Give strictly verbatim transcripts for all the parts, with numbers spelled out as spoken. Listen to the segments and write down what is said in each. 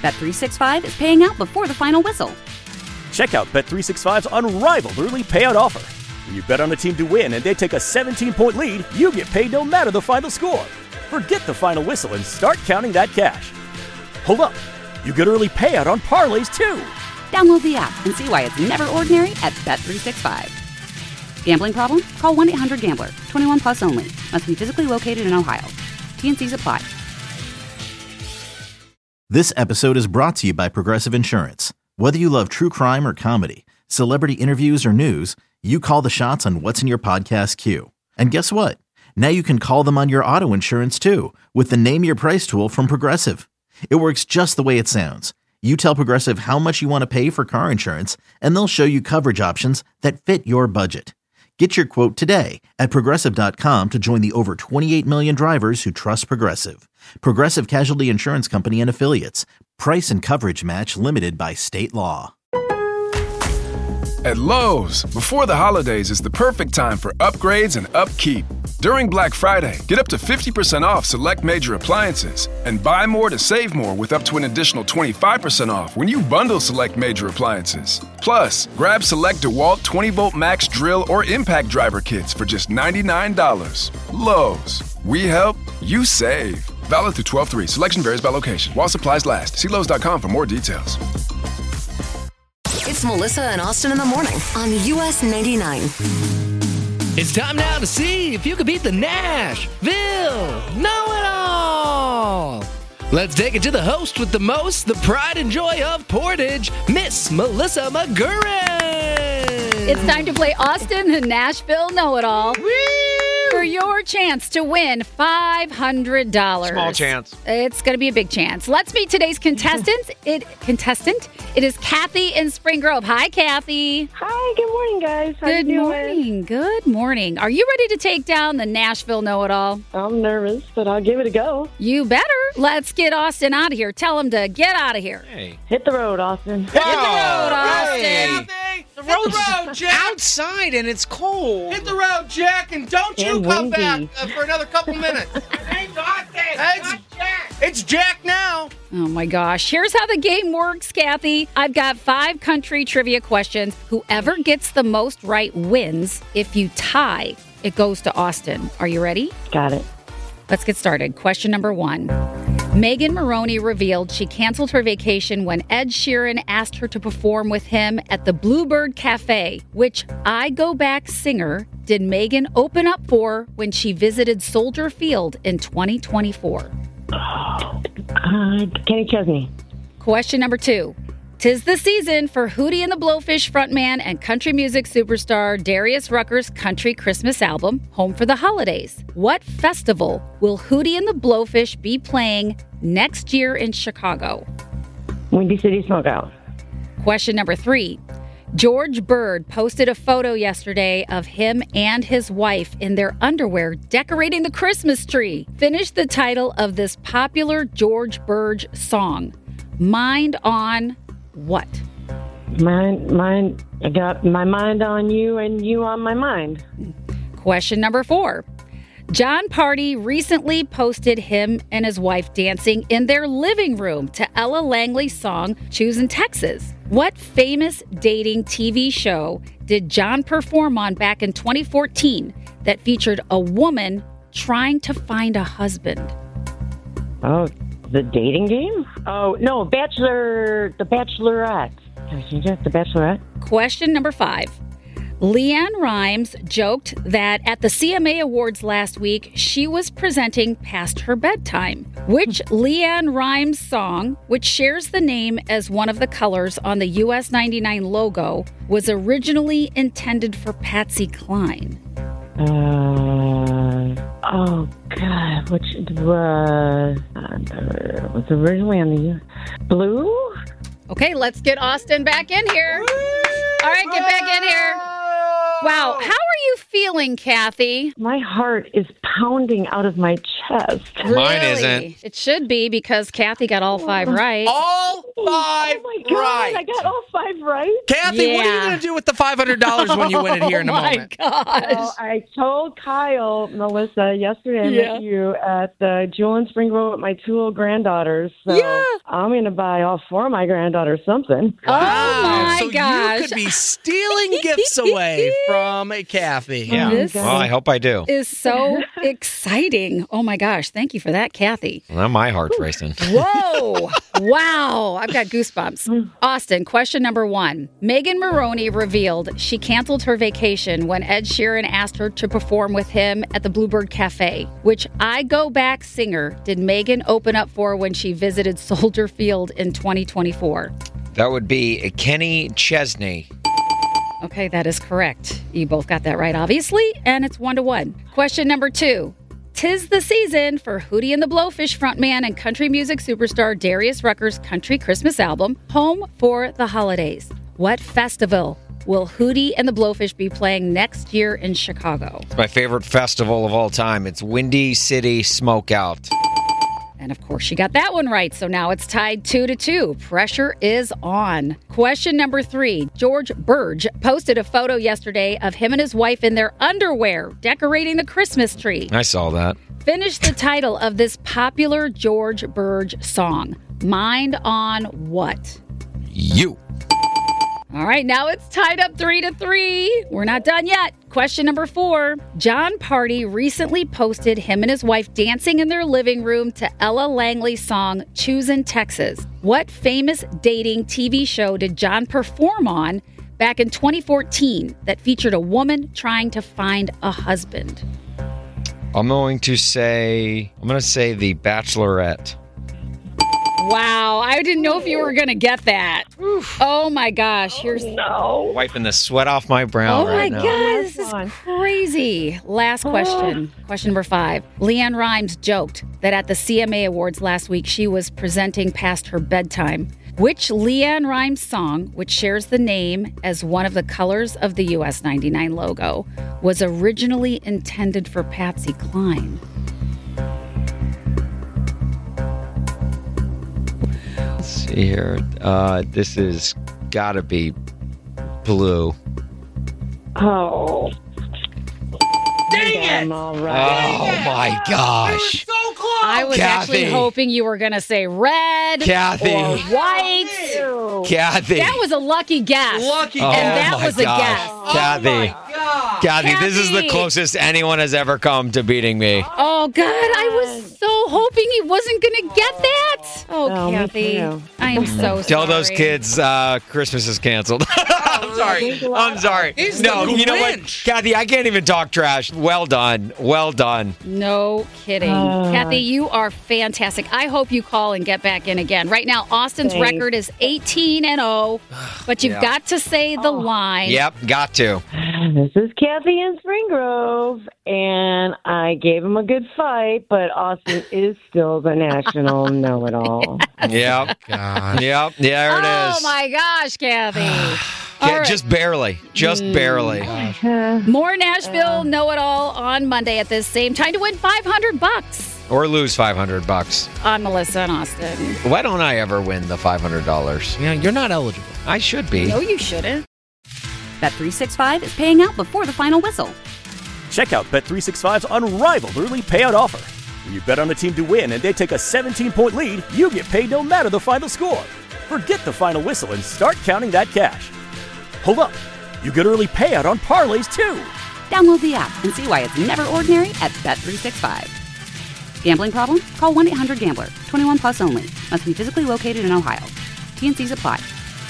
Bet three sixty-five is paying out before the final whistle. Check out Bet three sixty-five's unrivaled early payout offer. When you bet on a team to win and they take a seventeen-point lead, you get paid no matter the final score. Forget the final whistle and start counting that cash. Hold up. You get early payout on parlays, too. Download the app and see why it's never ordinary at Bet three sixty-five. Gambling problem? Call one eight hundred gambler. twenty-one plus only. Must be physically located in Ohio. T N Cs apply. This episode is brought to you by Progressive Insurance. Whether you love true crime or comedy, celebrity interviews or news, you call the shots on what's in your podcast queue. And guess what? Now you can call them on your auto insurance too with the Name Your Price tool from Progressive. It works just the way it sounds. You tell Progressive how much you want to pay for car insurance, and they'll show you coverage options that fit your budget. Get your quote today at Progressive dot com to join the over twenty-eight million drivers who trust Progressive. Progressive Casualty Insurance Company and Affiliates. Price and coverage match limited by state law. At Lowe's, before the holidays is the perfect time for upgrades and upkeep. During Black Friday, get up to fifty percent off select major appliances and buy more to save more with up to an additional twenty-five percent off when you bundle select major appliances. Plus, grab select DeWalt twenty volt max drill or impact driver kits for just ninety-nine dollars. Lowe's, we help, you save. Valid through twelve three. Selection varies by location. While supplies last. See Lowe's dot com for more details. It's Melissa and Austin in the morning on U S ninety-nine. It's time now to see if you can beat the Nashville Know-It-All. Let's take it to the host with the most, the pride and joy of Portage, Miss Melissa McGurran. It's time to play Austin and Nashville Know-It-All. Woo! For your chance to win five hundred dollars. Small chance. It's going to be a big chance. Let's meet today's contestant. It contestant. It is Kathy in Spring Grove. Hi, Kathy. Hi. Good morning, guys. How Good you doing? morning. Good morning. Are you ready to take down the Nashville Know-It-All? I'm nervous, but I'll give it a go. You better. Let's get Austin out of here. Tell him to get out of here. Hey. Hit the road, Austin. Hit the road, Austin. Hey. The road's Hit the road, Jack. outside and it's cold. Hit the road, Jack, and don't you And come windy. back uh, for another couple minutes. It's Jack. It's Jack now. Oh my gosh. Here's how the game works, Kathy. I've got five country trivia questions. Whoever gets the most right wins. If you tie, it goes to Austin. Are you ready? Got it. Let's get started. Question number one. Megan Moroney revealed she canceled her vacation when Ed Sheeran asked her to perform with him at the Bluebird Cafe, which I Go Back singer did Megan open up for when she visited Soldier Field in twenty twenty-four. Uh, Kenny Chesney. Question number two. 'Tis the season for Hootie and the Blowfish frontman and country music superstar Darius Rucker's country Christmas album, Home for the Holidays. What festival will Hootie and the Blowfish be playing next year in Chicago? Windy City Smokeout. Question number three. George Bird posted a photo yesterday of him and his wife in their underwear decorating the Christmas tree. Finish the title of this popular George Bird song. Mind on what? Mind, mind, I got my mind on you and you on my mind. Question number four. John Party recently posted him and his wife dancing in their living room to Ella Langley's song, Choosing Texas. What famous dating T V show did John perform on back in twenty fourteen that featured a woman trying to find a husband? Oh, the dating game? Oh, no, Bachelor, the Bachelorette. Can I change that? The Bachelorette? Question number five. Leanne Rimes joked that at the C M A Awards last week, she was presenting past her bedtime. Which Leanne Rimes song, which shares the name as one of the colors on the U S ninety-nine logo, was originally intended for Patsy Cline? Uh, oh, God. Which uh, uh, was originally on the Blue? Okay, let's get Austin back in here. All right, get back in here. Wow, how are you feeling, Kathy? My heart is pounding out of my test. Mine Really? isn't. It should be because Kathy got all five right. All five Oh my God, right. I got all five right. Kathy, what are you Yeah. going to do with the five hundred dollars when you win it here in a Oh my moment? gosh. Well, I told Kyle, Melissa, yesterday I Yeah. met you at the Jewel in Spring Grove with my two little granddaughters. So Yeah. I'm going to buy all four of my granddaughters something. Oh my so gosh. you could be stealing gifts away from Kathy. Yeah. This- Well, I hope I do. Is so exciting. Oh my gosh. Thank you for that, Kathy. Well, my heart's racing. Whoa. Wow. I've got goosebumps. Austin, question number one. Megan Maroney revealed she canceled her vacation when Ed Sheeran asked her to perform with him at the Bluebird Cafe. Which I Go Back singer did Megan open up for when she visited Soldier Field in twenty twenty-four? That would be Kenny Chesney. Okay, that is correct. You both got that right, obviously, and it's one to one. Question number two. Tis the season for Hootie and the Blowfish frontman and country music superstar Darius Rucker's country Christmas album, Home for the Holidays. What festival will Hootie and the Blowfish be playing next year in Chicago? It's my favorite festival of all time. It's Windy City Smokeout. And of course, she got that one right. So now it's tied two to two. Pressure is on. Question number three. George Burge posted a photo yesterday of him and his wife in their underwear decorating the Christmas tree. I saw that. Finish the title of this popular George Burge song. Mind on what? You. All right, now it's tied up three to three. We're not done yet. Question number four. John Party recently posted him and his wife dancing in their living room to Ella Langley's song Choosin' Texas. What famous dating T V show did John perform on back in twenty fourteen that featured a woman trying to find a husband? I'm going to say, I'm going to say The Bachelorette. Wow, I didn't know if you were going to get that. Oh my gosh, here's No. Wiping the sweat off my brow Oh my right now. God, this is crazy. Last question. Question number five. Leanne Rimes joked that at the C M A Awards last week, she was presenting past her bedtime. Which Leanne Rimes song, which shares the name as one of the colors of the U S ninety-nine logo, was originally intended for Patsy Cline? Let's see here. Uh, this is gotta be Blue. Oh. Dang it! I'm all right. Oh my gosh. So close! I was actually Kathy. hoping you were going to say red Kathy. or white. Ew. Kathy. That was a lucky guess. Lucky Oh and that my was a gosh. guess. Kathy. Oh my God! Kathy, this is the Kathy. closest anyone has ever come to beating me. Oh, God, I was so hoping he wasn't going to get that. Oh, Oh, me Kathy, too. I am so sorry. Tell those kids uh, Christmas is canceled. I'm sorry. I'm sorry. He's No, the you know what? Grinch. Kathy, I can't even talk trash. Well done. Well done. No kidding. Uh. Kathy, you are fantastic. I hope you call and get back in again. Right now, Austin's Thanks. record is eighteen and oh, but you've Yeah. got to say the line. Yep, got to. This is Kathy in Spring Grove, and I gave him a good fight, but Austin is still the national know-it-all. Yep. God. Yep. There it Oh, is. my gosh, Kathy. Yeah, All right. just barely. Just barely. More Nashville know-it-all on Monday at this same time to win five hundred bucks. Or lose five hundred bucks. On Melissa and Austin. Why don't I ever win the five hundred dollars? Yeah, you're not eligible. I should be. No, you shouldn't. Bet three sixty-five is paying out before the final whistle. Check out Bet three sixty-five's unrivaled early payout offer. When you bet on a team to win and they take a seventeen-point lead, you get paid no matter the final score. Forget the final whistle and start counting that cash. Hold up. You get early payout on parlays, too. Download the app and see why it's never ordinary at Bet three sixty-five. Gambling problem? Call one eight hundred gambler. twenty-one plus only. Must be physically located in Ohio. T N Cs apply.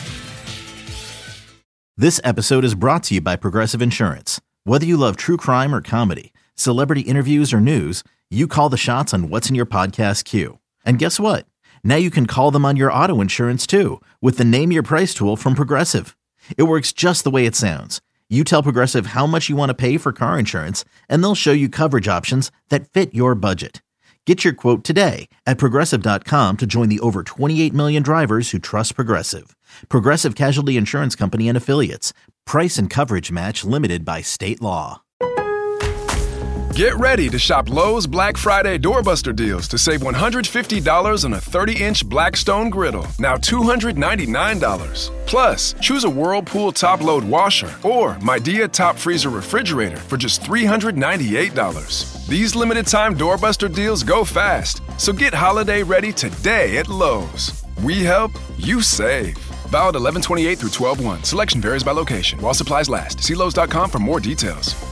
This episode is brought to you by Progressive Insurance. Whether you love true crime or comedy, celebrity interviews or news, you call the shots on what's in your podcast queue. And guess what? Now you can call them on your auto insurance too with the Name Your Price tool from Progressive. It works just the way it sounds. You tell Progressive how much you want to pay for car insurance, and they'll show you coverage options that fit your budget. Get your quote today at Progressive dot com to join the over twenty-eight million drivers who trust Progressive. Progressive Casualty Insurance Company and Affiliates. Price and coverage match limited by state law. Get ready to shop Lowe's Black Friday Doorbuster deals to save one hundred fifty dollars on a thirty-inch Blackstone griddle, now two hundred ninety-nine dollars. Plus, choose a Whirlpool top-load washer or Midea top freezer refrigerator for just three hundred ninety-eight dollars. These limited-time Doorbuster deals go fast, so get holiday ready today at Lowe's. We help, you save. Valid eleven twenty-eight through twelve one. Selection varies by location. While supplies last. See Lowe's dot com for more details.